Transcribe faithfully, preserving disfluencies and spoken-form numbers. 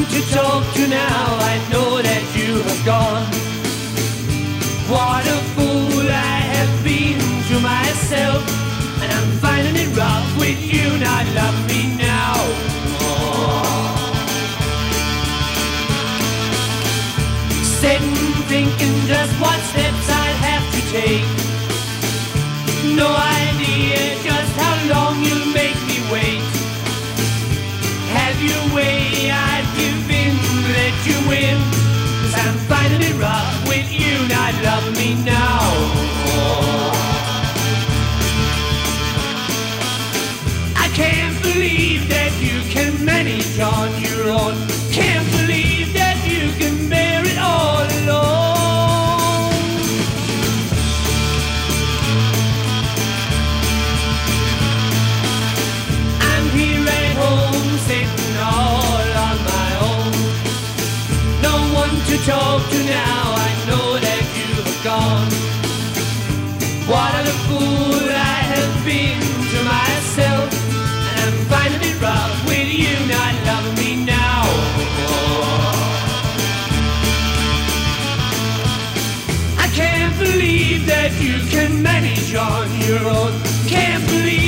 one to talk to now. I know that you have gone. What a fool I have been to myself, and I'm finding it rough with you not loving me now. Oh. Sitting thinking just what steps I'd have to take. No idea just how long you'll make me wait. Have your way, I'd give in, let you win. 'Cause I'm finding it rough with you not loving me now. I can't believe that you can manage on your own. Can't believe that you can bear it all alone. I'm here at home sitting all on my own. No one to talk to now, I know that you have gone. What a fool I have been to myself, and I'm finding it rough with you not loving me now. I can't believe that you can manage on your own. Can't believe